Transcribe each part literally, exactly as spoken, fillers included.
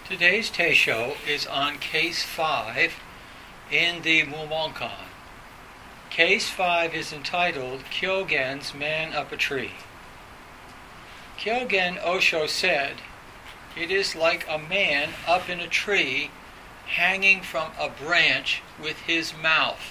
Today's Teisho is on Case five in the Mumonkan. Case five is entitled Kyogen's Man Up a Tree. Kyogen Osho said, "It is like a man up in a tree hanging from a branch with his mouth.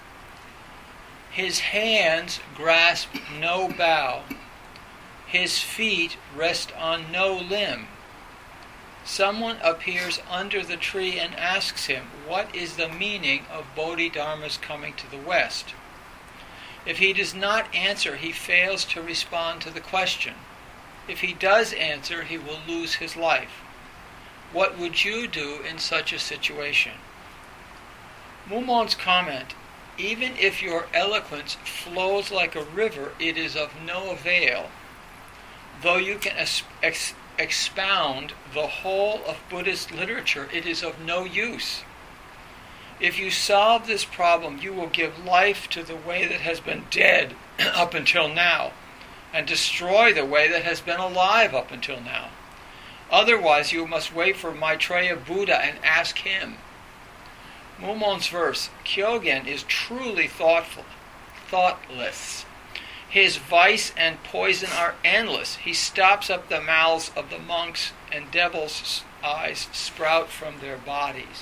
His hands grasp no bough. His feet rest on no limb. Someone appears under the tree and asks him, what is the meaning of Bodhidharma's coming to the West? If he does not answer, he fails to respond to the question. If he does answer, he will lose his life. What would you do in such a situation?" Mumon's comment, "Even if your eloquence flows like a river, it is of no avail. Though you can ex- ex- expound the whole of Buddhist literature, it is of no use. If you solve this problem, you will give life to the way that has been dead up until now, and destroy the way that has been alive up until now. Otherwise, you must wait for Maitreya Buddha and ask him." Mumon's verse, Kyogen is truly thoughtful, thoughtless. His vice and poison are endless. He stops up the mouths of the monks, and devil's eyes sprout from their bodies.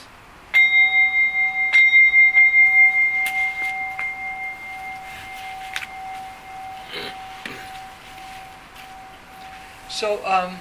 So, um,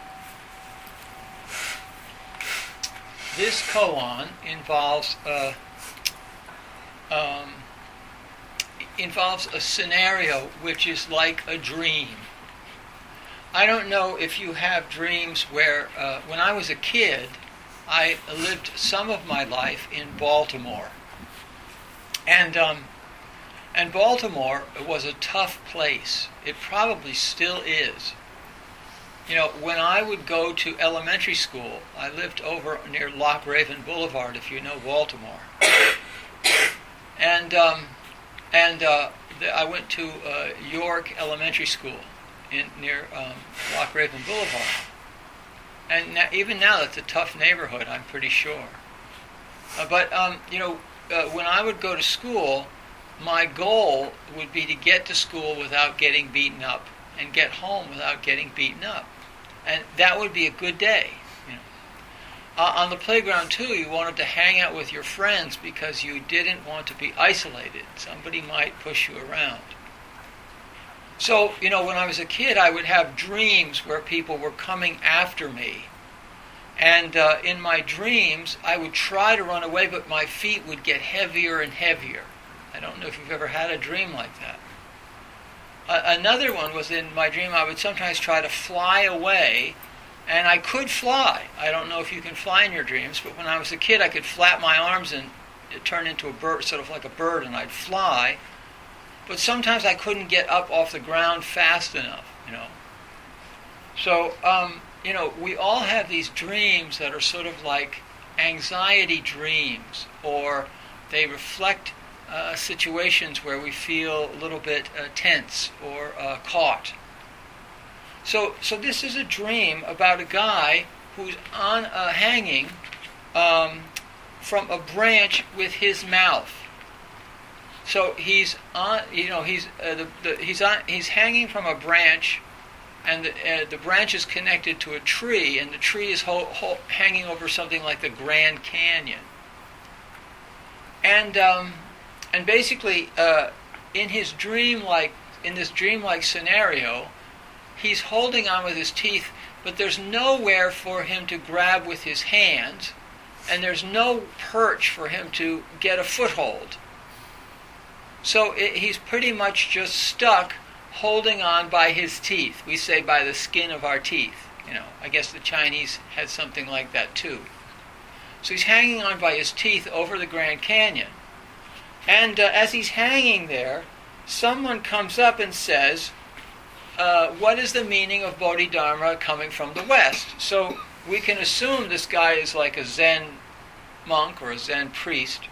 this koan involves a, um, involves a scenario which is like a dream. I don't know if you have dreams where, uh, when I was a kid, I lived some of my life in Baltimore. And, um, and Baltimore was a tough place. It probably still is. You know, when I would go to elementary school, I lived over near Loch Raven Boulevard, if you know Baltimore. And um, and uh, the, I went to uh, York Elementary School in near um, Loch Raven Boulevard. And now, even now, that's a tough neighborhood, I'm pretty sure. Uh, but, um, you know, uh, when I would go to school, my goal would be to get to school without getting beaten up, and get home without getting beaten up. And that would be a good day. You know. Uh, on the playground, too, you wanted to hang out with your friends because you didn't want to be isolated. Somebody might push you around. So, you know, when I was a kid, I would have dreams where people were coming after me. And uh, in my dreams, I would try to run away, but my feet would get heavier and heavier. I don't know if you've ever had a dream like that. Another one was in my dream, I would sometimes try to fly away, and I could fly. I don't know if you can fly in your dreams, but when I was a kid, I could flap my arms and it turned into a bird, sort of like a bird, and I'd fly. But sometimes I couldn't get up off the ground fast enough, you know. So, um, you know, we all have these dreams that are sort of like anxiety dreams, or they reflect Uh, situations where we feel a little bit uh, tense or uh, caught. So, so this is a dream about a guy who's on uh, hanging um, from a branch with his mouth. So he's on, you know, he's uh, the, the, he's on, he's hanging from a branch, and the, uh, the branch is connected to a tree, and the tree is ho- ho- hanging over something like the Grand Canyon. And um, And basically, uh, in his dream-like, in this dream-like scenario, he's holding on with his teeth, but there's nowhere for him to grab with his hands, and there's no perch for him to get a foothold. So it, he's pretty much just stuck, holding on by his teeth. We say by the skin of our teeth. You know, I guess the Chinese had something like that too. So he's hanging on by his teeth over the Grand Canyon. And uh, as he's hanging there, someone comes up and says, uh, what is the meaning of Bodhidharma coming from the West? So we can assume this guy is like a Zen monk or a Zen priest.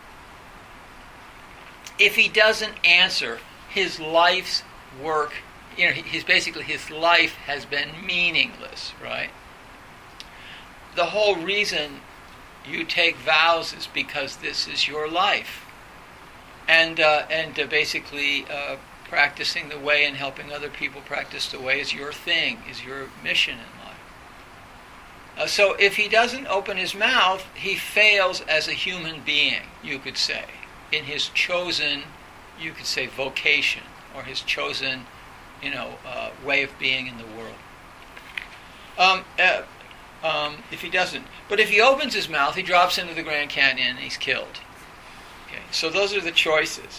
If he doesn't answer, his life's work you know, he's basically, his life has been meaningless, right? the whole reason you take vows is because this is your life. And, uh, and uh, basically uh, practicing the way and helping other people practice the way is your thing, is your mission in life. Uh, so if he doesn't open his mouth, he fails as a human being, you could say, in his chosen, you could say, vocation, or his chosen, you know, uh, way of being in the world. Um, uh, um, if he doesn't. But if he opens his mouth, he drops into the Grand Canyon and he's killed. Okay, so those are the choices.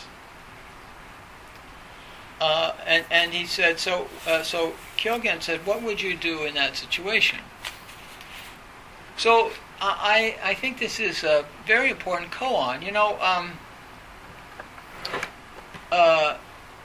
Uh, and, and he said, so, uh, so Kyogen said, what would you do in that situation? So I, I think this is a very important koan. You know, um, uh,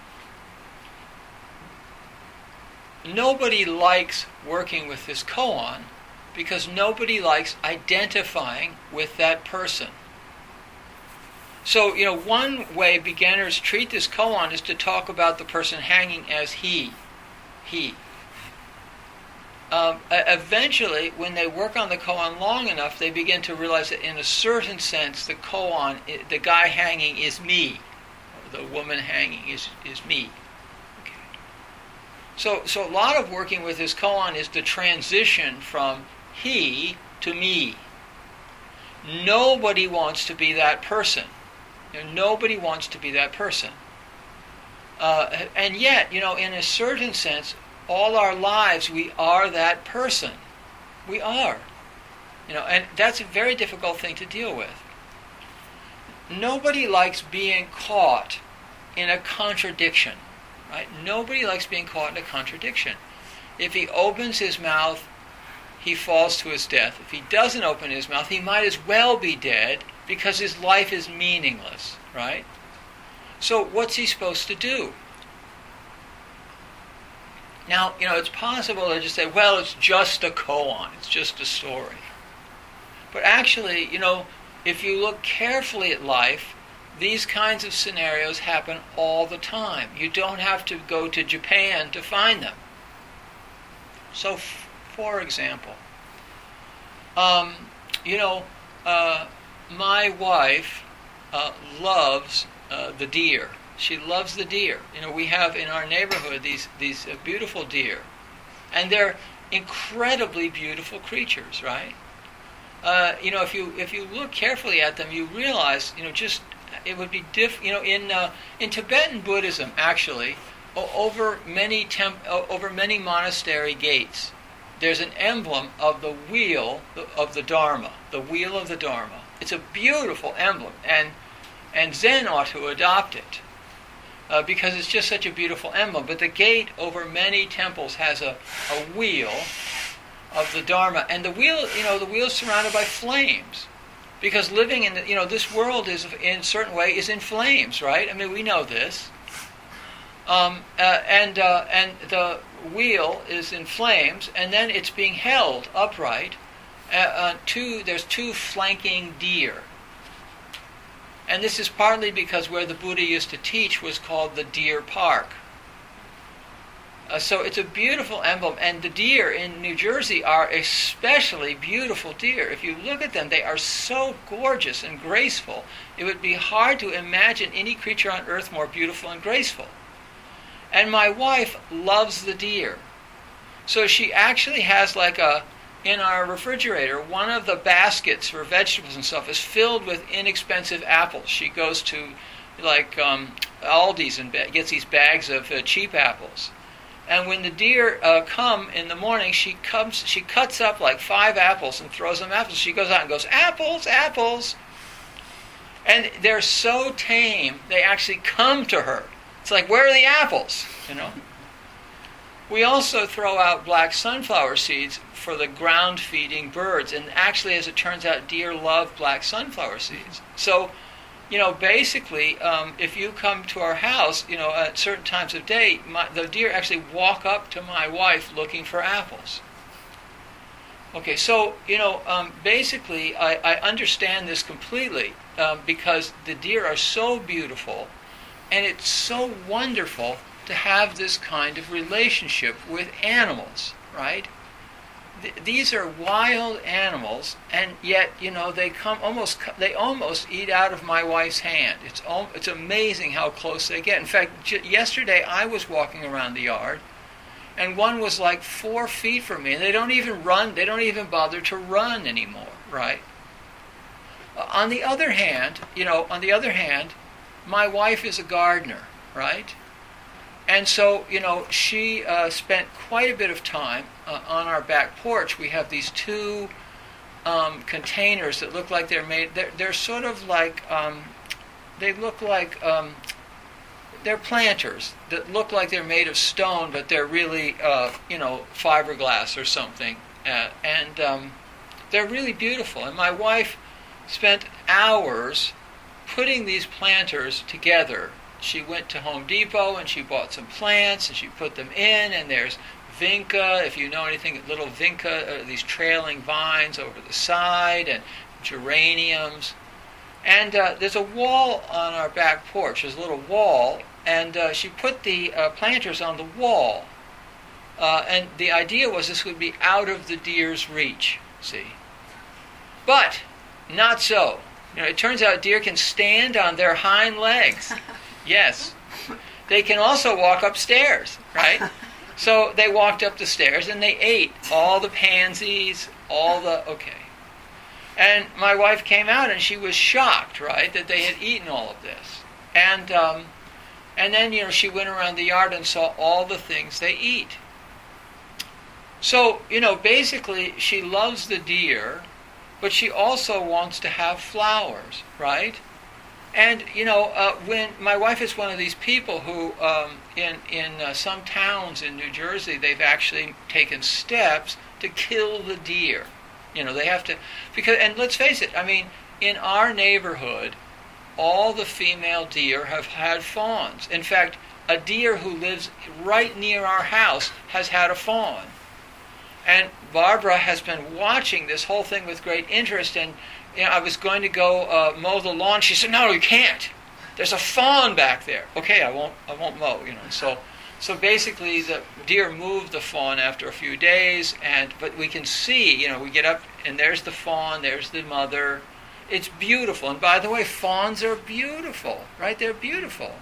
nobody likes working with this koan because nobody likes identifying with that person. So, you know, one way beginners treat this koan is to talk about the person hanging as he, he. Um, eventually, when they work on the koan long enough, they begin to realize that in a certain sense, the koan, the guy hanging is me. The woman hanging is, is me. Okay. So, so a lot of working with this koan is the transition from he to me. Nobody wants to be that person. You know, nobody wants to be that person. Uh, and yet, you know, in a certain sense, all our lives, we are that person. We are. You know, and that's a very difficult thing to deal with. Nobody likes being caught in a contradiction, right? Nobody likes being caught in a contradiction. If he opens his mouth, he falls to his death. If he doesn't open his mouth, he might as well be dead because his life is meaningless, right? So what's he supposed to do? Now, you know, it's possible to just say, well, it's just a koan, it's just a story. But actually, you know, if you look carefully at life, these kinds of scenarios happen all the time. You don't have to go to Japan to find them. So, f- for example, um, you know, uh, my wife uh, loves uh, the deer. She loves the deer. You know, we have in our neighborhood these these uh, beautiful deer, and they're incredibly beautiful creatures, right? Uh, you know, if you if you look carefully at them, you realize, you know, just it would be diff. You know, in uh, in Tibetan Buddhism, actually, o- over many temp- o- over many monastery gates, there's an emblem of the wheel of the Dharma, the wheel of the Dharma. It's a beautiful emblem, and and Zen ought to adopt it. Uh, because it's just such a beautiful emblem. But the gate over many temples has a, a wheel of the Dharma. And the wheel, you know, the wheel is surrounded by flames. Because living in, the, you know, this world is, in a certain way, is in flames, right? I mean, we know this. Um, uh, and, uh, and the wheel is in flames, and then it's being held upright. Uh, uh, two, there's two flanking deer. And this is partly because where the Buddha used to teach was called the Deer Park. Uh, so it's a beautiful emblem. And the deer in New Jersey are especially beautiful deer. If you look at them, they are so gorgeous and graceful. It would be hard to imagine any creature on earth more beautiful and graceful. And my wife loves the deer. So she actually has like a... In our refrigerator, one of the baskets for vegetables and stuff is filled with inexpensive apples. She goes to, like, um, Aldi's and ba- gets these bags of uh, cheap apples. And when the deer uh, come in the morning, she comes, she cuts up like five apples and throws them apples. She goes out and goes, apples, apples. And they're so tame, they actually come to her. It's like, where are the apples? You know. We also throw out black sunflower seeds for the ground-feeding birds. And actually, as it turns out, deer love black sunflower seeds. So, you know, basically, um, if you come to our house, you know, at certain times of day, my, the deer actually walk up to my wife looking for apples. Okay, so, you know, um, basically, I, I understand this completely um, because the deer are so beautiful, and it's so wonderful to have this kind of relationship with animals, right? th- these are wild animals, and yet, you know, they come almost, they almost eat out of my wife's hand. It's al- it's amazing how close they get. In fact, j- yesterday I was walking around the yard, and one was like four feet from me, and they don't even run, they don't even bother to run anymore, right? Uh, on the other hand, you know, on the other hand, my wife is a gardener, right? And so, you know, she uh, spent quite a bit of time uh, on our back porch. We have these two um, containers that look like they're made, they're, they're sort of like, um, they look like, um, they're planters that look like they're made of stone, but they're really, uh, you know, fiberglass or something. Uh, and um, they're really beautiful. And my wife spent hours putting these planters together. She went to Home Depot and she bought some plants and she put them in, and there's vinca, if you know anything, little vinca, uh, these trailing vines over the side, and geraniums. And uh, there's a wall on our back porch. There's a little wall, and uh, she put the uh, planters on the wall. Uh, and the idea was this would be out of the deer's reach, see. But not so. You know, it turns out deer can stand on their hind legs. Yes. They can also walk upstairs, right? So they walked up the stairs and they ate all the pansies, all the, okay. And my wife came out and she was shocked, right, that they had eaten all of this. And um, and then, you know, she went around the yard and saw all the things they eat. So, you know, basically she loves the deer, but she also wants to have flowers, right? And, you know, uh, when my wife is one of these people who, um, in, in uh, some towns in New Jersey, they've actually taken steps to kill the deer. You know, they have to, because, and let's face it, I mean, in our neighborhood, all the female deer have had fawns. In fact, a deer who lives right near our house has had a fawn. And Barbara has been watching this whole thing with great interest, and you know, I was going to go uh, mow the lawn. She said, "No, you can't. There's a fawn back there." Okay, I won't. I won't mow. You know. So, so basically, the deer moved the fawn after a few days, and but we can see. You know, we get up, and there's the fawn. There's the mother. It's beautiful. And by the way, fawns are beautiful, right? They're beautiful.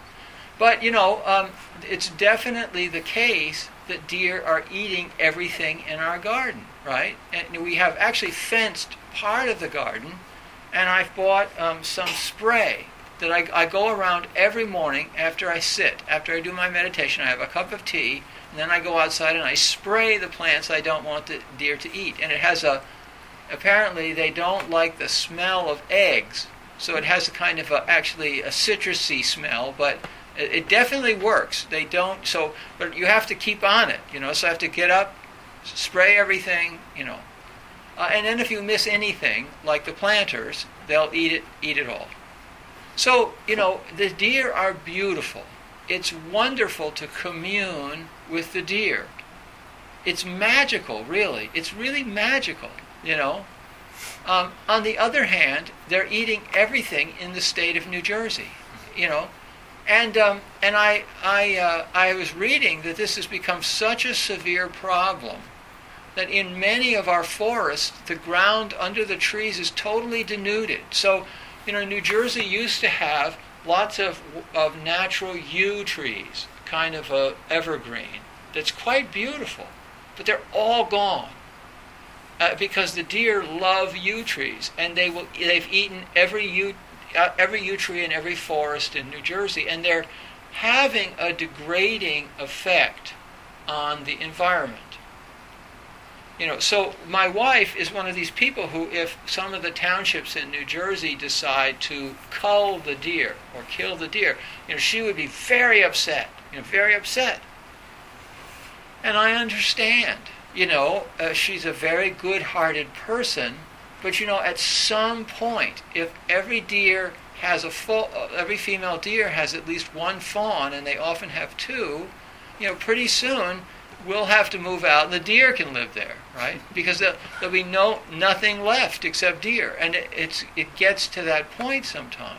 But you know, um, it's definitely the case that deer are eating everything in our garden, right? And we have actually fenced part of the garden, and I've bought um, some spray that I, I go around every morning after I sit, after I do my meditation. I have a cup of tea, and then I go outside and I spray the plants I don't want the deer to eat. And it has a, apparently they don't like the smell of eggs, so it has a kind of a, actually a citrusy smell, but it, it definitely works. They don't, so, but you have to keep on it, you know, so I have to get up, spray everything, you know. Uh, and then if you miss anything, like the planters, they'll eat it, eat it all. So, you know, the deer are beautiful. It's wonderful to commune with the deer. It's magical, really. It's really magical, you know. Um, on the other hand, they're eating everything in the state of New Jersey, you know. And um, and I I uh, I was reading that this has become such a severe problem that in many of our forests, the ground under the trees is totally denuded. So, you know, New Jersey used to have lots of of natural yew trees, kind of a evergreen, that's quite beautiful, but they're all gone uh, because the deer love yew trees, and they will they've eaten every yew uh, every yew tree in every forest in New Jersey, and they're having a degrading effect on the environment. You know, so my wife is one of these people who, if some of the townships in New Jersey decide to cull the deer or kill the deer, you know, she would be very upset, you know, very upset. And I understand, you know, uh, she's a very good-hearted person, but you know, at some point, if every deer has a full, uh, every female deer has at least one fawn, and they often have two, you know, pretty soon we'll have to move out, and the deer can live there, right? Because there'll, there'll be no nothing left except deer, and it, it's it gets to that point sometime.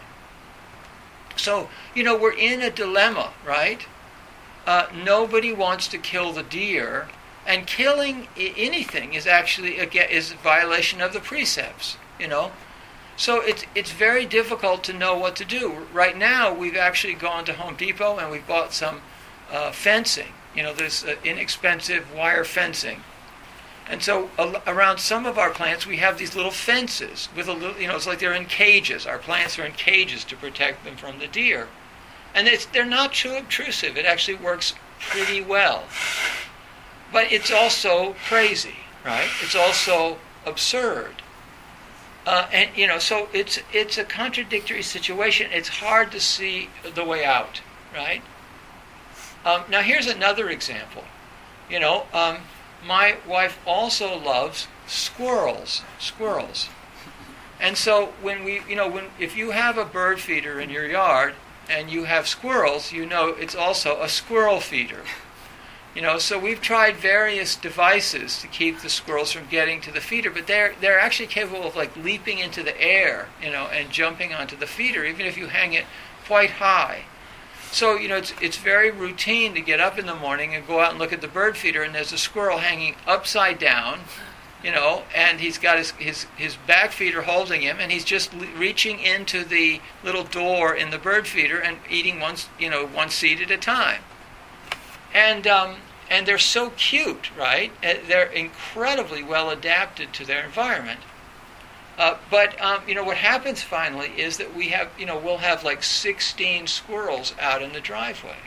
So you know, we're in a dilemma, right? Uh, nobody wants to kill the deer, And killing I- anything is actually a, is a violation of the precepts, you know. So it's it's very difficult to know what to do. Right now, we've actually gone to Home Depot and we've bought some uh, fencing. You know, this uh, inexpensive wire fencing. And so uh, around some of our plants, we have these little fences with a little, you know, it's like they're in cages. Our plants are in cages to protect them from the deer. And it's, they're not too obtrusive. It actually works pretty well. But it's also crazy, right? It's also absurd. Uh, and, you know, so it's it's a contradictory situation. It's hard to see the way out, right? Um, now, here's another example. You know, um, my wife also loves squirrels, squirrels. And so when we, you know, when if you have a bird feeder in your yard and you have squirrels, you know it's also a squirrel feeder. You know, so we've tried various devices to keep the squirrels from getting to the feeder, but they're they're actually capable of like leaping into the air, you know, and jumping onto the feeder, even if you hang it quite high. So, you know, it's it's very routine to get up in the morning and go out and look at the bird feeder, and there's a squirrel hanging upside down, you know, and he's got his his, his back feeder holding him, and he's just le- reaching into the little door in the bird feeder and eating one, you know, one seed at a time. And um, and they're so cute, right? They're incredibly well adapted to their environment. Uh, but um, you know what happens finally is that we have, you know, we'll have like sixteen squirrels out in the driveway.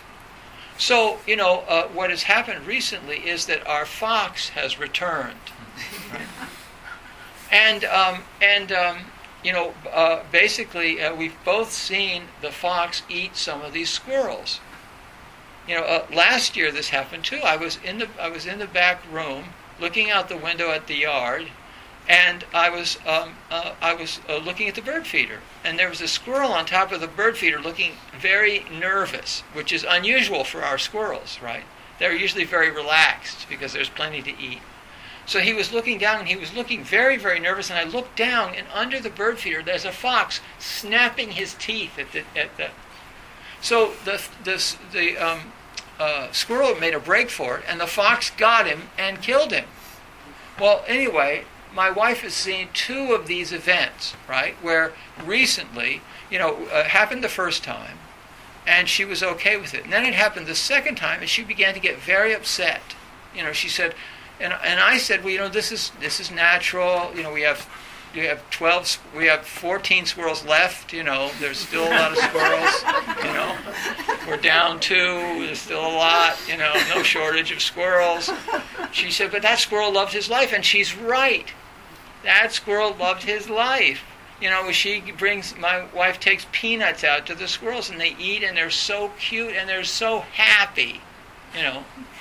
So you know uh, what has happened recently is that our fox has returned, right? and um, and um, you know uh, basically uh, we've both seen the fox eat some of these squirrels. You know, uh, last year this happened too. I was in the I was in the back room, looking out the window at the yard, and I was um, uh, I was uh, looking at the bird feeder, and there was a squirrel on top of the bird feeder, looking very nervous, which is unusual for our squirrels, right? They're usually very relaxed because there's plenty to eat. So he was looking down, and he was looking very, very nervous. And I looked down, and under the bird feeder, there's a fox snapping his teeth at the at the. So the the the um, uh, squirrel made a break for it, and the fox got him and killed him. Well, anyway, my wife has seen two of these events, right, where recently, you know, uh, happened the first time, and she was okay with it. And then it happened the second time, and she began to get very upset. You know, she said, and and I said, well, you know, this is this is natural. You know, we have. We have twelve. We have fourteen squirrels left. You know, there's still a lot of squirrels. You know, we're down two. There's still a lot. You know, no shortage of squirrels. She said, but that squirrel loved his life, and she's right. That squirrel loved his life. You know, she brings. My wife takes peanuts out to the squirrels, and they eat, and they're so cute, and they're so happy. You know.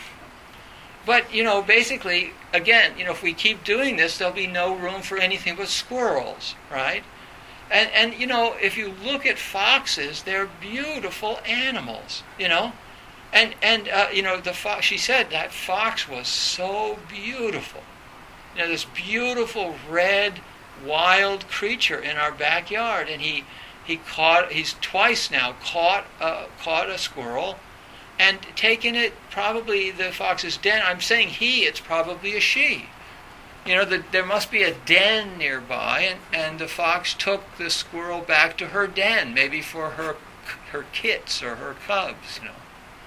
But, you know, basically, again, you know, if we keep doing this, there'll be no room for anything but squirrels, right? And, and you know, if you look at foxes, they're beautiful animals, you know? And, and uh, you know, the fo- she said that fox was so beautiful. You know, this beautiful red, wild creature in our backyard. And he, he caught, he's twice now caught, uh, caught a squirrel, and taken it, probably the fox's den. I'm saying he, it's probably a she. You know, the, there must be a den nearby, and, and the fox took the squirrel back to her den, maybe for her her kits or her cubs, you know.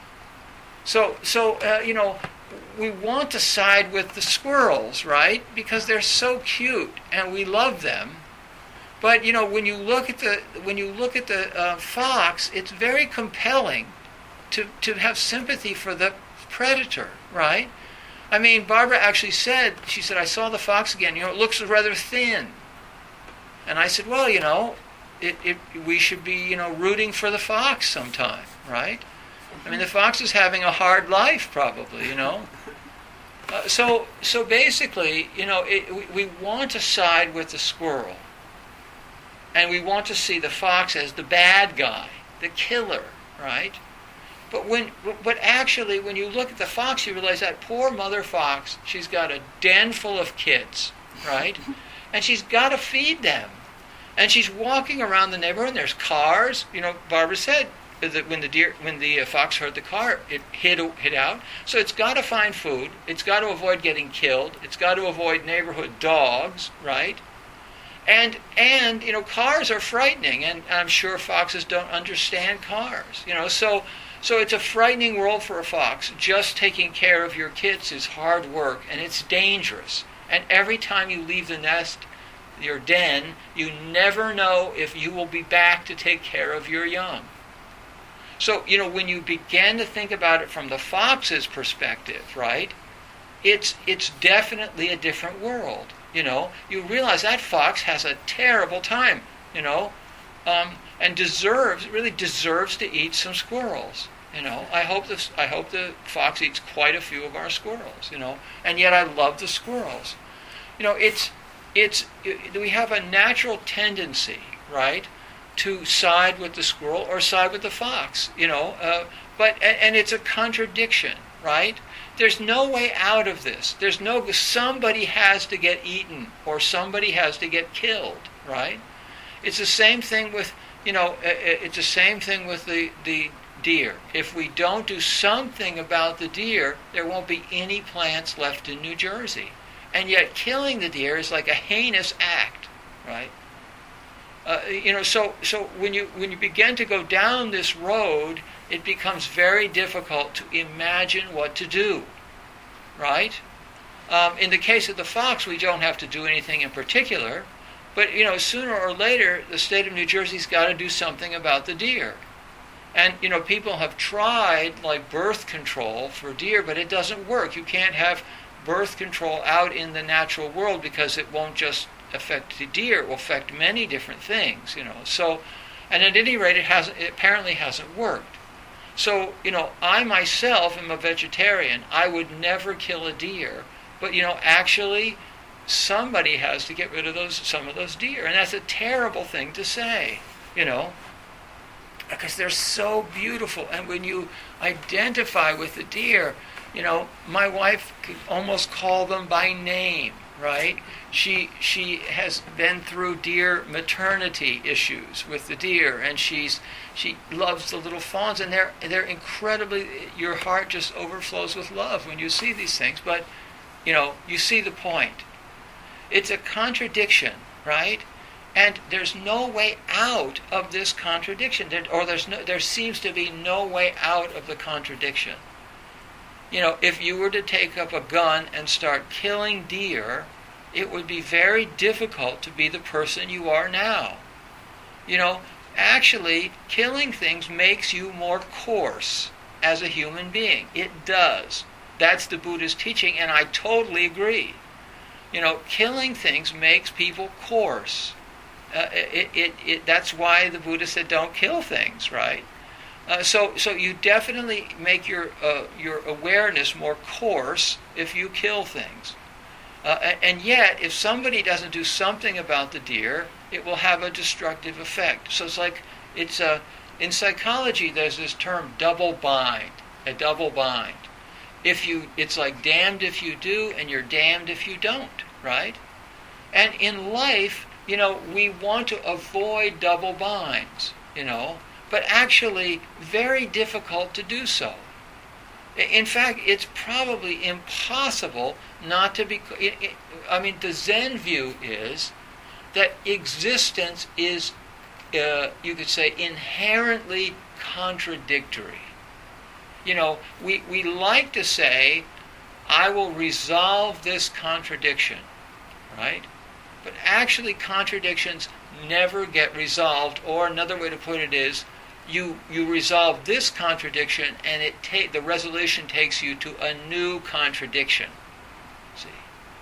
So, so uh, you know, we want to side with the squirrels, right? Because they're so cute, and we love them. But, you know, when you look at the, when you look at the uh, fox, it's very compelling to to have sympathy for the predator, right? I mean, Barbara actually said, she said, I saw the fox again, you know, it looks rather thin. And I said, well, you know, it, it we should be, you know, rooting for the fox sometime, right? I mean, the fox is having a hard life, probably, you know. Uh, so so basically, you know, it, we, we want to side with the squirrel. And we want to see the fox as the bad guy, the killer, right? But when, but actually, when you look at the fox, you realize that poor mother fox, she's got a den full of kids, right? And she's got to feed them. And she's walking around the neighborhood, and there's cars. You know, Barbara said, the, when the deer, when the uh, fox heard the car, it hid hid out. So it's got to find food. It's got to avoid getting killed. It's got to avoid neighborhood dogs, right? And and you know, cars are frightening, and I'm sure foxes don't understand cars. You know, so so it's a frightening world for a fox. Just taking care of your kids is hard work, and it's dangerous. And every time you leave the nest, your den, you never know if you will be back to take care of your young. So, you know, when you begin to think about it from the fox's perspective, right, it's it's definitely a different world. You know, you realize that fox has a terrible time, you know, um, and deserves, really deserves to eat some squirrels. You know, I hope this, I hope the fox eats quite a few of our squirrels, you know, and yet I love the squirrels. You know, it's, it's, it, we have a natural tendency, right, to side with the squirrel or side with the fox, you know, uh, but, and, and it's a contradiction, right? There's no way out of this. There's no, somebody has to get eaten or somebody has to get killed, right? It's the same thing with, you know, it's the same thing with the, the deer. If we don't do something about the deer, there won't be any plants left in New Jersey. And yet killing the deer is like a heinous act, right? Uh, you know, so so when you when you begin to go down this road, it becomes very difficult to imagine what to do, right? Um, in the case of the fox, we don't have to do anything in particular, but you know, sooner or later, the state of New Jersey's got to do something about the deer. And you know, people have tried like birth control for deer, but it doesn't work. You can't have birth control out in the natural world because it won't just affect the deer, it will affect many different things, you know. So, and at any rate, it hasn't. It apparently hasn't worked. So, you know, I myself am a vegetarian. I would never kill a deer, but you know, actually, somebody has to get rid of those some of those deer, and that's a terrible thing to say, you know, because they're so beautiful. And when you identify with the deer, you know, my wife could almost call them by name. Right? She she has been through deer maternity issues with the deer, and she's she loves the little fawns, and they're they're incredibly. Your heart just overflows with love when you see these things. But you know, you see the point. It's a contradiction, right? And there's no way out of this contradiction, there, or there's no there seems to be no way out of the contradiction. You know, if you were to take up a gun and start killing deer, it would be very difficult to be the person you are now. You know, actually, killing things makes you more coarse as a human being. It does. That's the Buddha's teaching, and I totally agree. You know, killing things makes people coarse. Uh, it, it, it, that's why the Buddha said, don't kill things, right? Uh, so, so you definitely make your uh, your awareness more coarse if you kill things, uh, and, and yet if somebody doesn't do something about the deer, it will have a destructive effect. So it's like it's a in psychology. There's this term double bind, a double bind. If you, it's like damned if you do, and you're damned if you don't, right? And in life, you know, we want to avoid double binds, you know. But actually very difficult to do so. In fact, it's probably impossible not to be... It, it, I mean, the Zen view is that existence is, uh, you could say, inherently contradictory. You know, we, we like to say, I will resolve this contradiction, right? But actually contradictions never get resolved, or another way to put it is, You, you resolve this contradiction, and it ta- the resolution takes you to a new contradiction. See?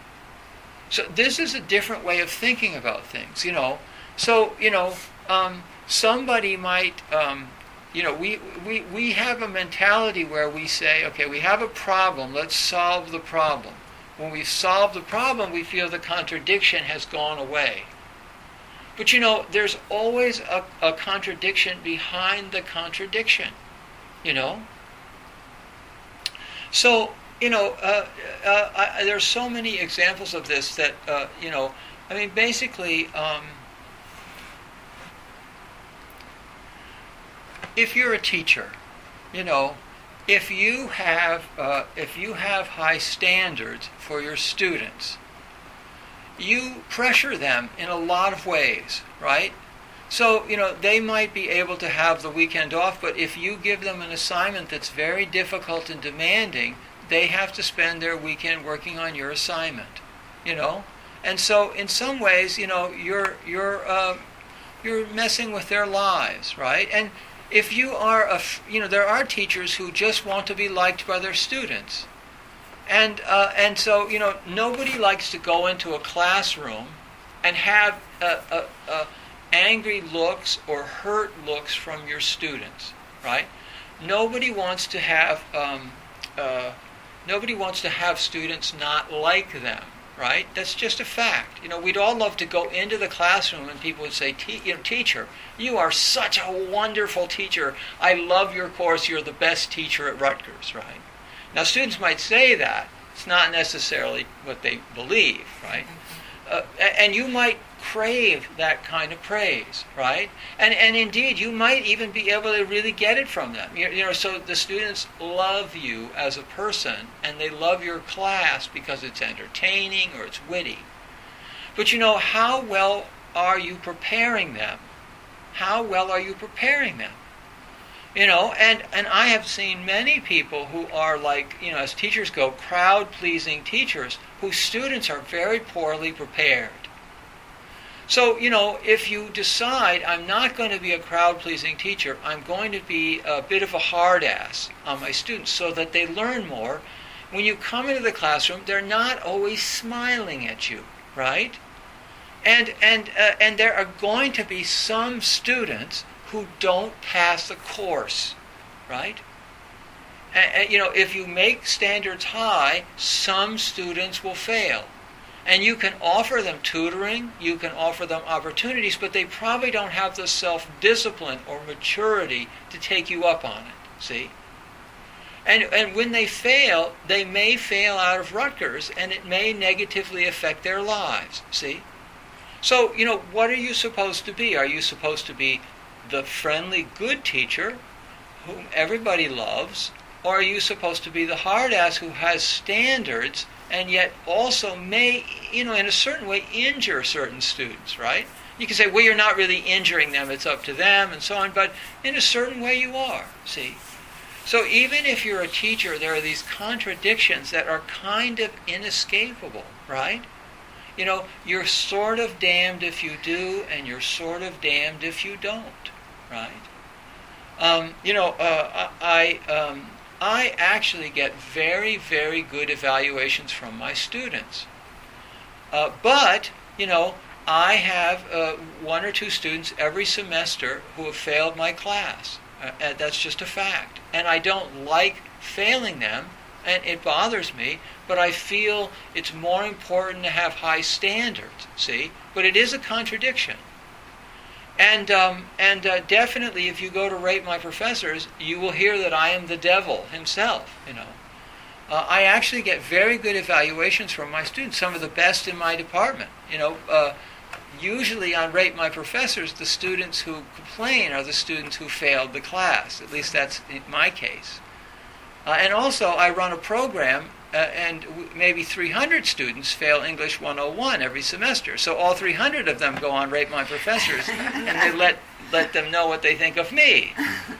So this is a different way of thinking about things, you know. So, you know, um, somebody might, um, you know, we, we, we have a mentality where we say, okay, we have a problem, let's solve the problem. When we solve the problem, we feel the contradiction has gone away. But you know, there's always a, a contradiction behind the contradiction, you know. So, you know, uh, uh, I, there's so many examples of this that, uh, you know, I mean, basically, um, if you're a teacher, you know, if you have uh, if you have high standards for your students, you pressure them in a lot of ways, right? So, you know, they might be able to have the weekend off, but if you give them an assignment that's very difficult and demanding, they have to spend their weekend working on your assignment, you know? And so, in some ways, you know, you're you're uh, you're messing with their lives, right? And if you are a, you know, there are teachers who just want to be liked by their students, and uh, and so, you know, nobody likes to go into a classroom and have a, a, a angry looks or hurt looks from your students, right? Nobody wants to have um, uh, nobody wants to have students not like them. Right? That's just a fact. You know, we'd all love to go into the classroom and people would say, Te- you know, teacher, you are such a wonderful teacher. I love your course. You're the best teacher at Rutgers, right? Now, students might say that. It's not necessarily what they believe, right? Uh, and you might crave that kind of praise, right? And and indeed, you might even be able to really get it from them. You, you know, so the students love you as a person, and they love your class because it's entertaining or it's witty. But you know, how well are you preparing them? How well are you preparing them? You know, and, and I have seen many people who are like, you know, as teachers go, crowd-pleasing teachers, whose students are very poorly prepared. So, you know, if you decide, I'm not going to be a crowd-pleasing teacher, I'm going to be a bit of a hard ass on my students so that they learn more, when you come into the classroom, they're not always smiling at you, right? And, and, uh, and there are going to be some students who don't pass the course, right? And, and, you know, if you make standards high, some students will fail. And you can offer them tutoring, you can offer them opportunities, but they probably don't have the self-discipline or maturity to take you up on it, see? And, and when they fail, they may fail out of Rutgers, and it may negatively affect their lives, see? So, you know, what are you supposed to be? Are you supposed to be the friendly, good teacher whom everybody loves, or are you supposed to be the hard ass who has standards and yet also may, you know, in a certain way injure certain students, right? You can say, well, you're not really injuring them, it's up to them, and so on, but in a certain way you are, see? So even if you're a teacher, there are these contradictions that are kind of inescapable, right? You know, you're sort of damned if you do, and you're sort of damned if you don't, right? Um, you know, uh, I... Um, I actually get very, very good evaluations from my students. Uh, but, you know, I have uh, one or two students every semester who have failed my class. Uh, and that's just a fact. And I don't like failing them, and it bothers me, but I feel it's more important to have high standards, see? But it is a contradiction. And um, and uh, definitely, if you go to Rate My Professors, you will hear that I am the devil himself. You know, uh, I actually get very good evaluations from my students, some of the best in my department. You know, uh, usually on Rate My Professors, the students who complain are the students who failed the class. At least that's in my case. Uh, and also, I run a program. Uh, and w- maybe three hundred students fail English one oh one every semester. So all three hundred of them go on Rate My Professors, and they let let them know what they think of me.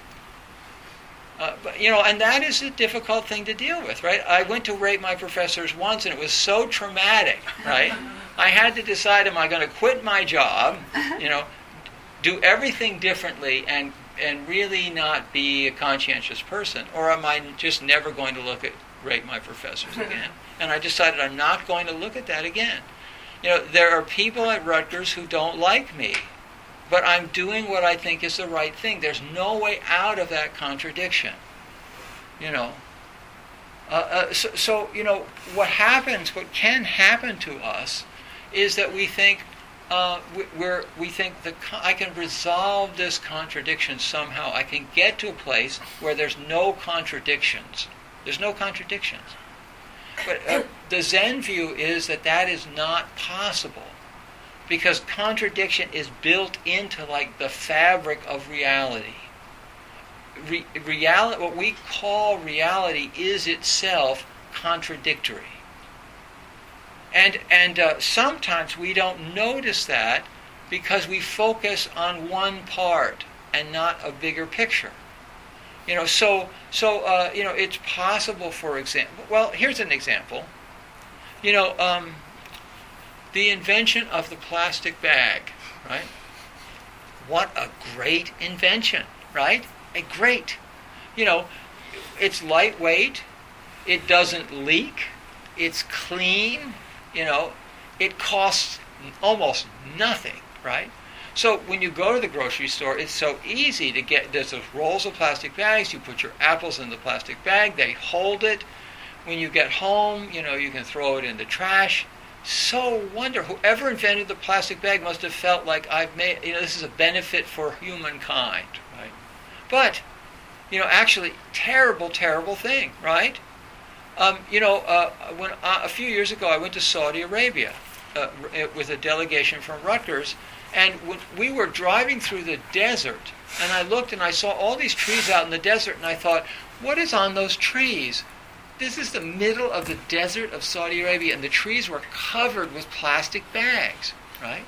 Uh, but, you know, and that is a difficult thing to deal with, right? I went to Rate My Professors once, and it was so traumatic, right? I had to decide, am I going to quit my job, you know, do everything differently, and and really not be a conscientious person, or am I just never going to look at Rate My Professors again? And I decided I'm not going to look at that again. You know, there are people at Rutgers who don't like me, but I'm doing what I think is the right thing. There's no way out of that contradiction. You know, uh, uh, so, so you know what happens, what can happen to us, is that we think uh, we, we're we think that I can resolve this contradiction somehow. I can get to a place where there's no contradictions. There's no contradictions. But uh, the Zen view is that that is not possible, because contradiction is built into like the fabric of reality. re- reality, what we call reality, is itself contradictory. And and uh, sometimes we don't notice that because we focus on one part and not a bigger picture. You know, so so uh, you know, it's possible, for example. Well, here's an example. You know, um, the invention of the plastic bag, right? What a great invention, right? A great. You know, it's lightweight. It doesn't leak. It's clean. You know, it costs almost nothing, right? So when you go to the grocery store, it's so easy to get, there's those rolls of plastic bags, you put your apples in the plastic bag, they hold it. When you get home, you know, you can throw it in the trash. So wonderful. Whoever invented the plastic bag must have felt like, I've made, you know, this is a benefit for humankind, right? But, you know, actually, terrible, terrible thing, right? Um, you know, uh, when uh, a few years ago I went to Saudi Arabia uh, with a delegation from Rutgers, and when we were driving through the desert, and I looked and I saw all these trees out in the desert, and I thought, what is on those trees? This is the middle of the desert of Saudi Arabia, and the trees were covered with plastic bags, right?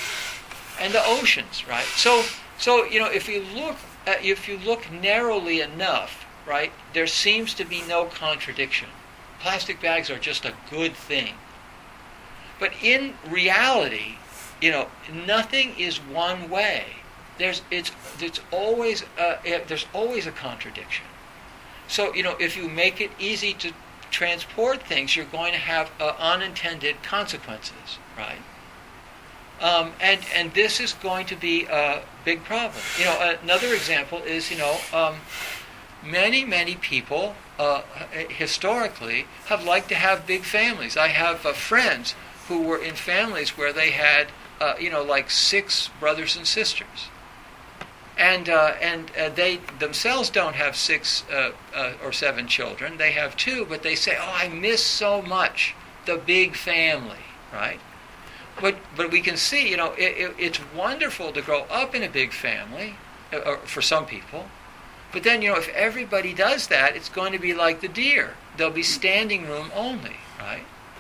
And the oceans, right? So, so you know, if you look, uh, if you look narrowly enough, right, there seems to be no contradiction. Plastic bags are just a good thing. But in reality, you know, nothing is one way. There's it's it's always uh, there's always a contradiction. So, you know, if you make it easy to transport things, you're going to have uh, unintended consequences, right? Um, and and this is going to be a big problem. You know, another example is, you know, um, many many people uh, historically have liked to have big families. I have uh, friends who were in families where they had, uh, you know, like six brothers and sisters. And uh, and uh, they themselves don't have six uh, uh, or seven children. They have two, but they say, "Oh, I miss so much the big family," right? But but we can see, you know, it, it, it's wonderful to grow up in a big family uh, for some people. But then, you know, if everybody does that, it's going to be like the deer. There'll be standing room only, right?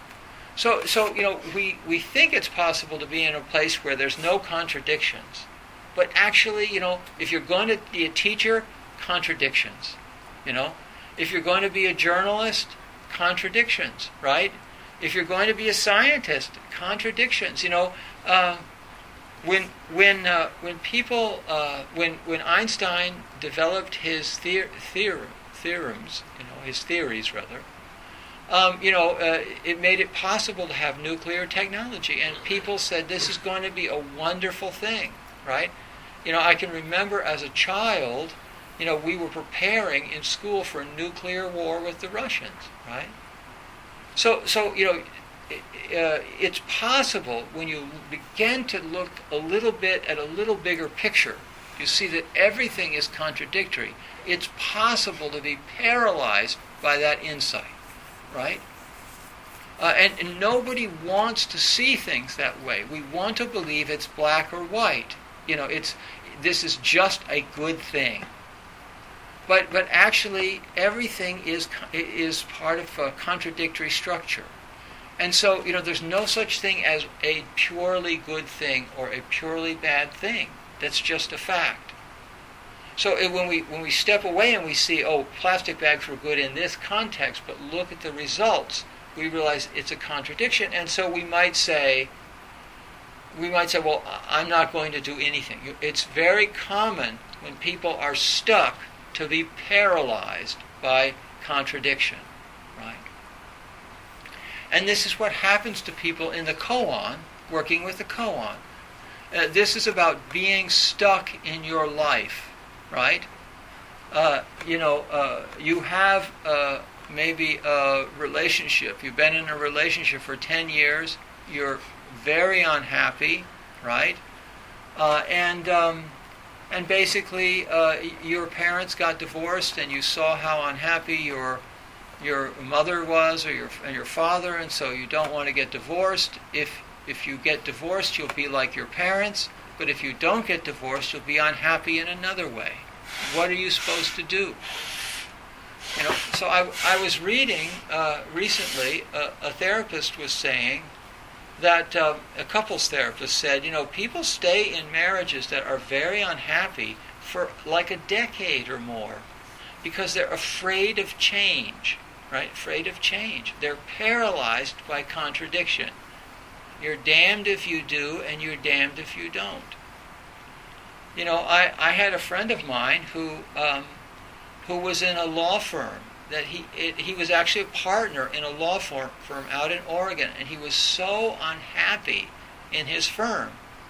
So so you know, we we think it's possible to be in a place where there's no contradictions. But actually, you know, if you're going to be a teacher, contradictions, you know. If you're going to be a journalist, contradictions, right? If you're going to be a scientist, contradictions, you know. Uh, when when uh, when people uh, when when Einstein developed his theor- theorem, theorems, you know, his theories rather, um, you know, uh, it made it possible to have nuclear technology, and people said this is going to be a wonderful thing, right? You know, I can remember as a child, you know, we were preparing in school for a nuclear war with the Russians, right? So, so you know, uh, it's possible when you begin to look a little bit at a little bigger picture, you see that everything is contradictory. It's possible to be paralyzed by that insight, right? Uh, and, and nobody wants to see things that way. We want to believe it's black or white. You know, it's this is just a good thing. But but actually, everything is is part of a contradictory structure. And so, you know, there's no such thing as a purely good thing or a purely bad thing. That's just a fact. So it, when we when we step away and we see, oh, plastic bags were good in this context, but look at the results, we realize it's a contradiction. And so we might say, we might say, well, I'm not going to do anything. It's very common when people are stuck to be paralyzed by contradiction, right? And this is what happens to people in the koan, working with the koan. Uh, this is about being stuck in your life, right? Uh, you know, uh, you have uh, maybe a relationship. You've been in a relationship for ten years. You're very unhappy, right? Uh, and um, and basically, uh, your parents got divorced, and you saw how unhappy your your mother was, or your and your father, and so you don't want to get divorced. If if you get divorced, you'll be like your parents. But if you don't get divorced, you'll be unhappy in another way. what are you supposed to do? You know, so I, I was reading uh, recently, uh, a therapist was saying that uh, a couples therapist said, you know, people stay in marriages that are very unhappy for like a decade or more because they're afraid of change, right? Afraid of change. They're paralyzed by contradiction. You're damned if you do, and you're damned if you don't. You know, I, I had a friend of mine who um, who was in a law firm that he it, he was actually a partner in a law firm, firm out in Oregon, and he was so unhappy in his firm.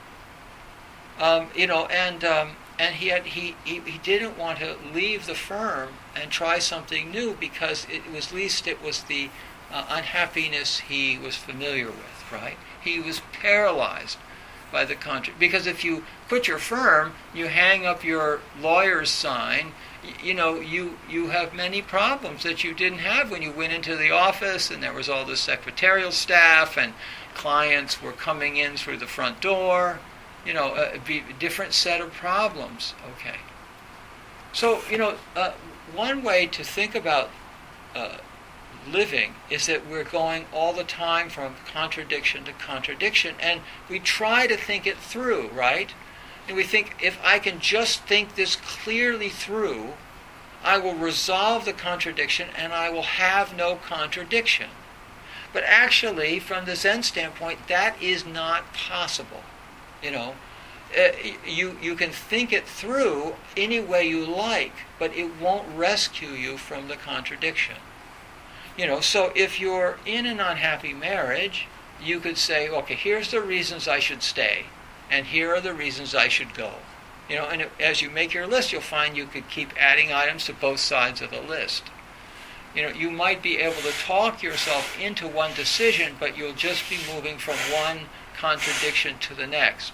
Um, you know, and um, and he had he, he he didn't want to leave the firm and try something new because it was at least it was the uh, unhappiness he was familiar with, right? He was paralyzed by the contract. Because if you quit your firm, you hang up your lawyer's sign, you, you know, you, you have many problems that you didn't have when you went into the office and there was all the secretarial staff and clients were coming in through the front door. You know, a, a different set of problems. Okay. So, you know, uh, one way to think about uh, living is that we're going all the time from contradiction to contradiction, and we try to think it through, right? And we think, if I can just think this clearly through, I will resolve the contradiction and I will have no contradiction. But actually, from the Zen standpoint, that is not possible. You know, uh, you you can think it through any way you like, but it won't rescue you from the contradiction. You know, so if you're in an unhappy marriage, you could say, okay, here's the reasons I should stay, and here are the reasons I should go. You know, and it, as you make your list, you'll find you could keep adding items to both sides of the list. You know, you might be able to talk yourself into one decision, but you'll just be moving from one contradiction to the next.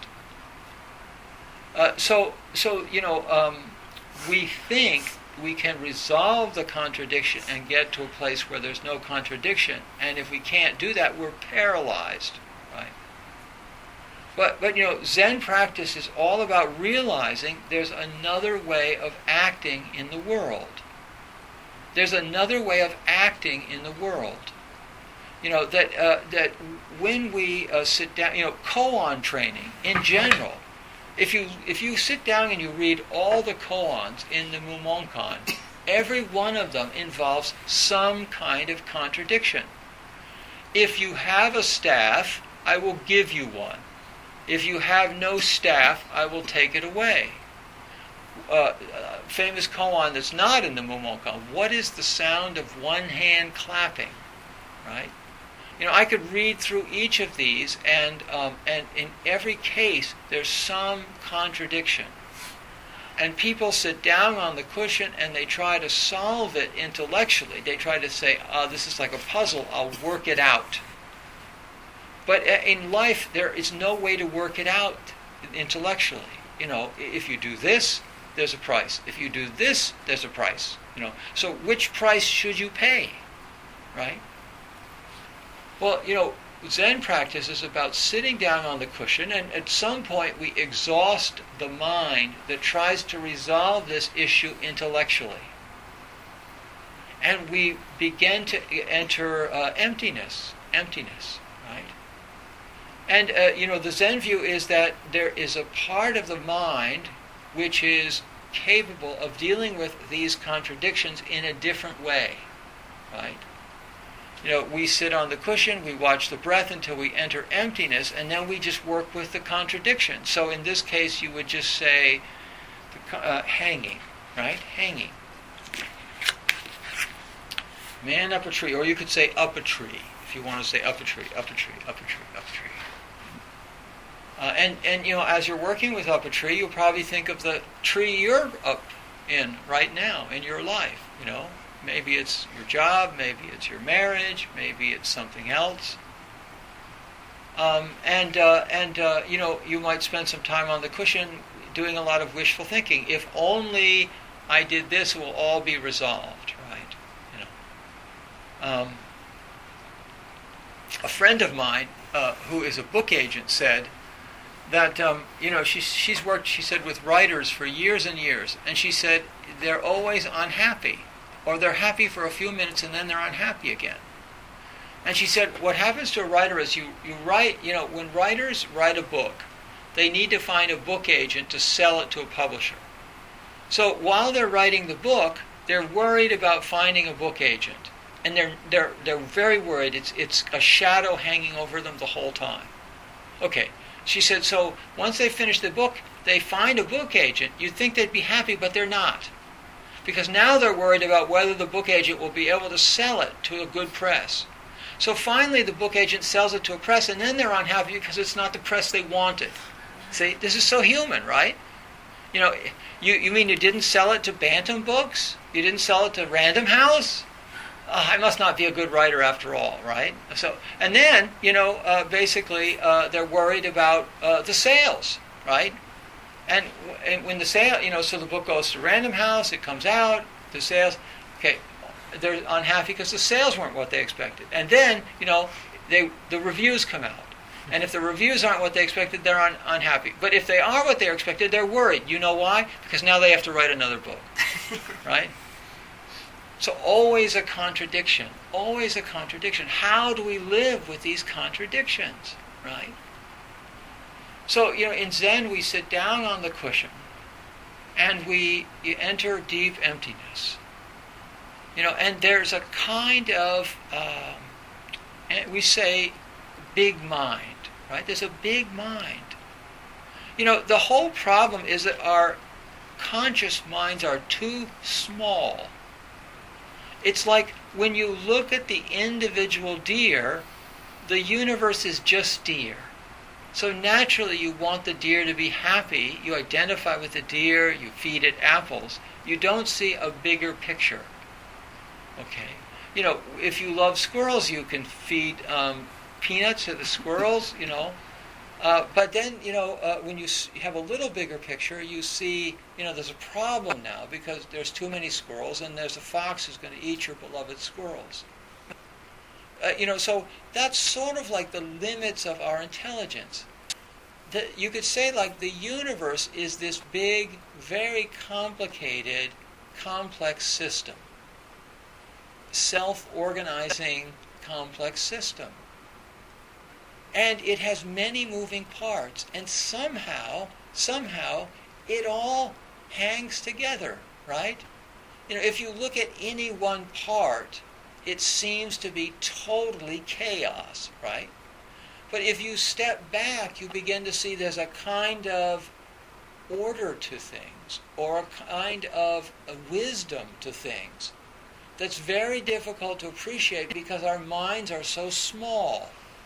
Uh, so, so you know, um, we think we can resolve the contradiction and get to a place where there's no contradiction. And if we can't do that, we're paralyzed, right? But, but you know, Zen practice is all about realizing there's another way of acting in the world. There's another way of acting in the world. You know, that uh, that when we uh, sit down, you know, koan training in general, If you if you sit down and you read all the koans in the Mumonkan, every one of them involves some kind of contradiction. If you have a staff, I will give you one. If you have no staff, I will take it away. Uh, uh, famous koan that's not in the Mumonkan. What is the sound of one hand clapping? Right? You know, I could read through each of these, and um, and in every case, there's some contradiction. And people sit down on the cushion and they try to solve it intellectually. They try to say, oh, this is like a puzzle, I'll work it out. But in life, there is no way to work it out intellectually. You know, if you do this, there's a price. If you do this, there's a price. You know, so which price should you pay, right? Well, you know, Zen practice is about sitting down on the cushion, and at some point we exhaust the mind that tries to resolve this issue intellectually. And we begin to enter uh, emptiness, emptiness, right? And, uh, you know, the Zen view is that there is a part of the mind which is capable of dealing with these contradictions in a different way, right? You know, we sit on the cushion, we watch the breath until we enter emptiness, and then we just work with the contradiction. So in this case, you would just say, uh, hanging, right? Hanging. Man up a tree, or you could say up a tree, if you want to say up a tree, up a tree, up a tree, up a tree. Uh, and, and, you know, as you're working with up a tree, you'll probably think of the tree you're up in right now in your life, you know. Maybe it's your job, maybe it's your marriage, maybe it's something else. Um, and, uh, and uh, you know, you might spend some time on the cushion doing a lot of wishful thinking. If only I did this, it will all be resolved, right? You know. Um, a friend of mine, uh, who is a book agent, said that um, you know she's she's worked, she said, with writers for years and years, and she said they're always unhappy, or they're happy for a few minutes and then they're unhappy again. And she said what happens to a writer is you you write, you know, when writers write a book, they need to find a book agent to sell it to a publisher. So while they're writing the book, they're worried about finding a book agent, and they're they're they're very worried. It's it's a shadow hanging over them the whole time. Okay, she said, so once they finish the book, they find a book agent. You'd think they'd be happy, but they're not, because now they're worried about whether the book agent will be able to sell it to a good press. So finally, the book agent sells it to a press, and then they're unhappy because it's not the press they wanted. See, this is so human, right? You know, you, you mean you didn't sell it to Bantam Books? You didn't sell it to Random House? Uh, I must not be a good writer after all, right? So, and then, you know, uh, basically, uh, they're worried about uh, the sales, right? And, and when the sale, you know, so the book goes to Random House, it comes out, the sales, okay, they're unhappy because the sales weren't what they expected. And then, you know, they the reviews come out. And if the reviews aren't what they expected, they're un- unhappy. But if they are what they expected, they're worried. You know why? Because now they have to write another book, right? So always a contradiction, always a contradiction. How do we live with these contradictions, right? So, you know, in Zen, we sit down on the cushion and we enter deep emptiness. You know, and there's a kind of, um, we say, big mind, right? There's a big mind. You know, the whole problem is that our conscious minds are too small. It's like when you look at the individual deer, the universe is just deer. So naturally you want the deer to be happy. You identify with the deer, you feed it apples. You don't see a bigger picture. Okay? You know, if you love squirrels, you can feed um, peanuts to the squirrels, you know. Uh, but then, you know, uh, when you have a little bigger picture, you see, you know, there's a problem now because there's too many squirrels and there's a fox who's going to eat your beloved squirrels. Uh, you know, so that's sort of like the limits of our intelligence. The, you could say like the universe is this big, very complicated, complex system. Self-organizing, complex system. And it has many moving parts, and somehow, somehow, it all hangs together, right? You know, if you look at any one part, it seems to be totally chaos, right? But if you step back, you begin to see there's a kind of order to things, or a kind of wisdom to things that's very difficult to appreciate because our minds are so small.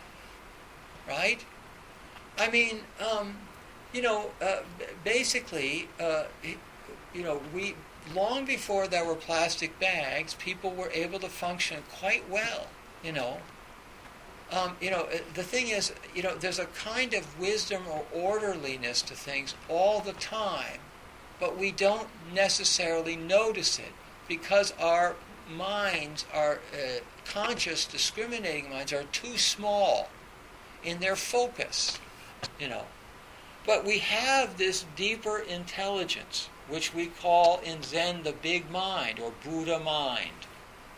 Right? I mean, um, you know, uh, basically, uh, you know, we long before there were plastic bags, people were able to function quite well. You know, um, you know, the thing is, you know, there's a kind of wisdom or orderliness to things all the time, but we don't necessarily notice it because our minds, our uh, conscious, discriminating minds, are too small in their focus, you know. But we have this deeper intelligence, which we call in Zen the big mind, or Buddha mind.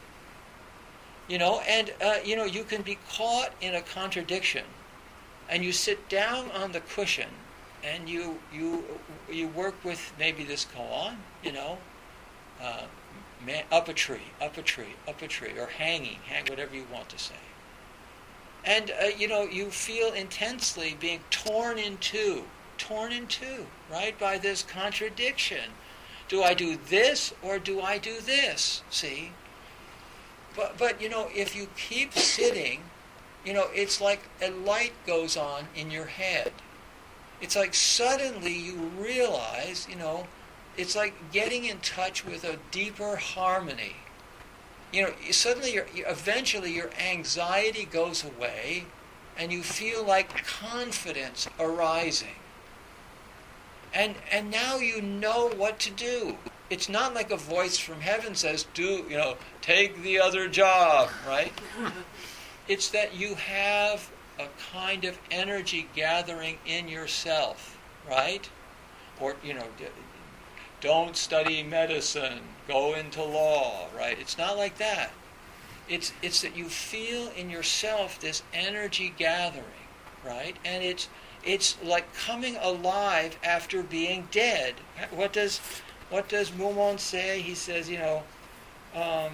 You know, and, uh, you know, you can be caught in a contradiction, and you sit down on the cushion, and you you you work with maybe this koan, you know, uh, man, up a tree, up a tree, up a tree, or hanging, hang whatever you want to say. And, uh, you know, you feel intensely being torn in two, torn in two, right, by this contradiction. Do I do this or do I do this? See? But, but you know, if you keep sitting, you know, it's like a light goes on in your head. It's like suddenly you realize, you know, it's like getting in touch with a deeper harmony. You know, suddenly, you're, eventually your anxiety goes away and you feel like confidence arising. And and now you know what to do. It's not like a voice from heaven says, do, you know, take the other job, right? It's that you have a kind of energy gathering in yourself, right? Or, you know, don't study medicine, go into law, right? It's not like that. It's it's that you feel in yourself this energy gathering, right? And it's it's like coming alive after being dead. What does what does Mumon say? He says, you know, um,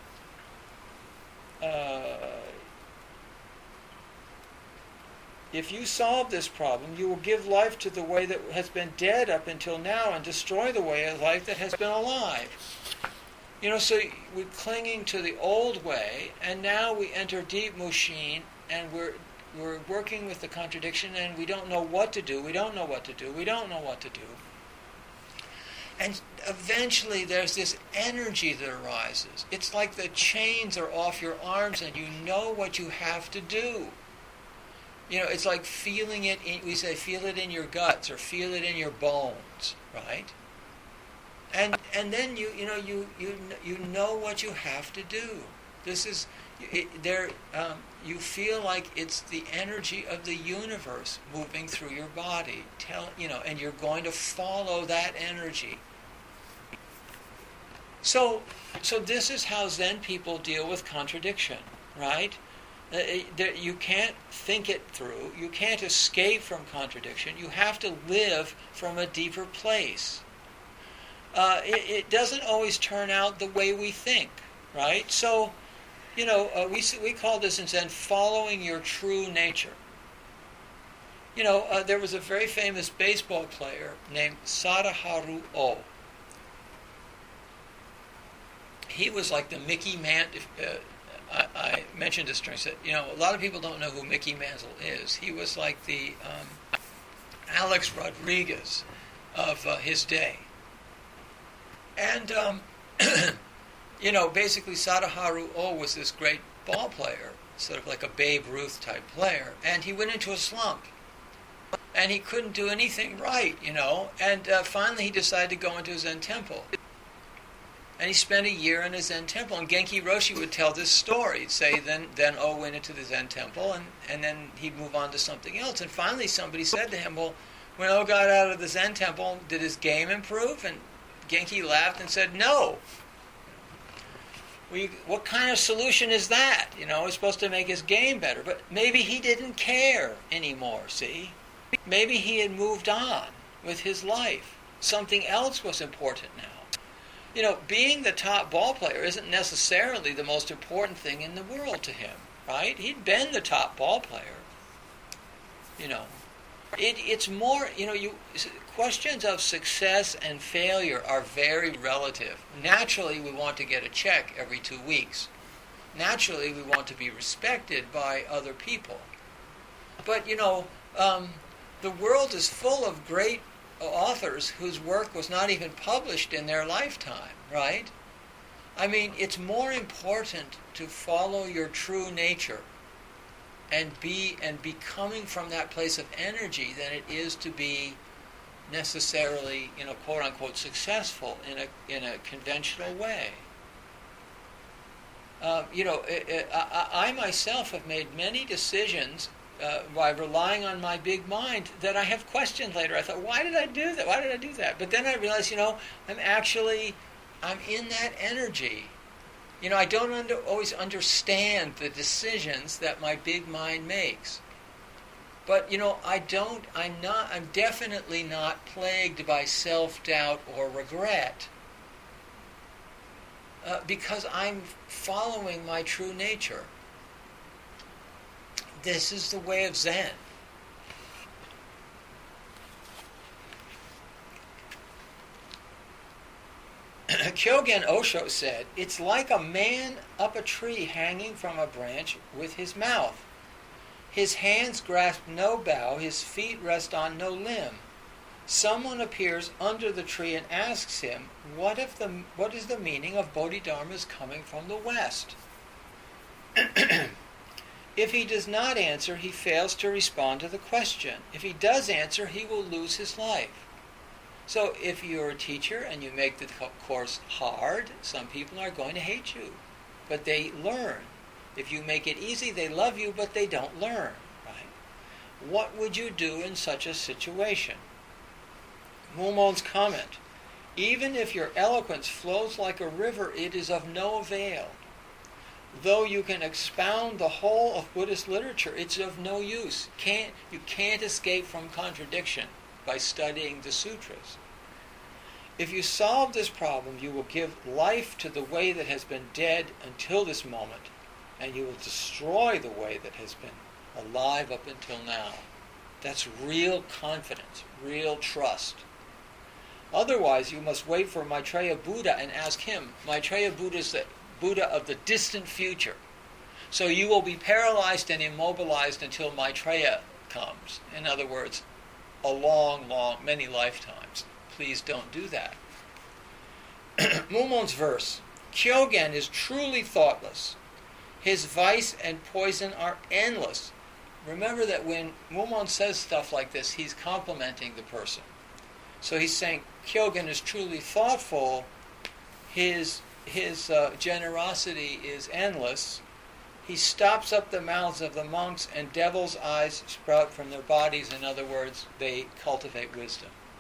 uh, if you solve this problem, you will give life to the way that has been dead up until now and destroy the way of life that has been alive. You know, so we're clinging to the old way, and now we enter deep Mushin, and we're we're working with the contradiction, and we don't know what to do, we don't know what to do, we don't know what to do. And eventually there's this energy that arises. It's like the chains are off your arms, and you know what you have to do. You know, it's like feeling it, in, we say feel it in your guts, or feel it in your bones, right? And and then you you know you you you know what you have to do. This is it, there. Um, you feel like it's the energy of the universe moving through your body. Tell you know, and you're going to follow that energy. So so this is how Zen people deal with contradiction, right? Uh, there, you can't think it through. You can't escape from contradiction. You have to live from a deeper place. Uh, it, it doesn't always turn out the way we think, right? So, you know, uh, we we call this in Zen following your true nature. You know, uh, there was a very famous baseball player named Sadaharu O. He was like the Mickey Mantle. Uh, I, I mentioned this during said, you know, a lot of people don't know who Mickey Mantle is. He was like the um, Alex Rodriguez of uh, his day. And, um, you know, basically Sadaharu O was this great ball player, sort of like a Babe Ruth type player, and he went into a slump. And he couldn't do anything right, you know, and uh, finally he decided to go into a Zen temple. And he spent a year in a Zen temple, and Genki Roshi would tell this story. He'd say, then then O went into the Zen temple, and, and then he'd move on to something else. And finally somebody said to him, well, when O got out of the Zen temple, did his game improve? And Genki laughed and said, no. We, what kind of solution is that? You know, it's supposed to make his game better. But maybe he didn't care anymore, see? Maybe he had moved on with his life. Something else was important now. You know, being the top ball player isn't necessarily the most important thing in the world to him, right? He'd been the top ball player. You know, it, it's more, you know, you questions of success and failure are very relative. Naturally, we want to get a check every two weeks. Naturally, we want to be respected by other people. But, you know, um, the world is full of great authors whose work was not even published in their lifetime, right? I mean, it's more important to follow your true nature and be and be coming from that place of energy than it is to be necessarily, you know, quote unquote, successful in a in a conventional way. Uh, you know, it, it, I, I myself have made many decisions uh, by relying on my big mind that I have questioned later. I thought, why did I do that? Why did I do that? But then I realized, you know, I'm actually, I'm in that energy. You know, I don't under, always understand the decisions that my big mind makes. But, you know, I don't, I'm not, I'm definitely not plagued by self-doubt or regret. Uh, because I'm following my true nature. This is the way of Zen. Kyogen Osho said, it's like a man up a tree hanging from a branch with his mouth. His hands grasp no bough, his feet rest on no limb. Someone appears under the tree and asks him, what if the what is the meaning of Bodhidharma's coming from the west? If he does not answer, he fails to respond to the question. If he does answer, he will lose his life. So if you're a teacher and you make the course hard, some people are going to hate you. But they learn. If you make it easy, they love you, but they don't learn. Right? What would you do in such a situation? Mumon's comment, even if your eloquence flows like a river, it is of no avail. Though you can expound the whole of Buddhist literature, it's of no use. Can't, you can't escape from contradiction by studying the sutras. If you solve this problem, you will give life to the way that has been dead until this moment, and you will destroy the way that has been alive up until now. That's real confidence, real trust. Otherwise, you must wait for Maitreya Buddha and ask him. Maitreya Buddha is the Buddha of the distant future. So you will be paralyzed and immobilized until Maitreya comes. In other words, a long, long, many lifetimes. Please don't do that. Mumon's verse, Kyogen is truly thoughtless. His vice and poison are endless. Remember that when Mumon says stuff like this, he's complimenting the person. So he's saying, Kyogen is truly thoughtful. His, his uh, generosity is endless. He stops up the mouths of the monks, and devils' eyes sprout from their bodies. In other words, they cultivate wisdom.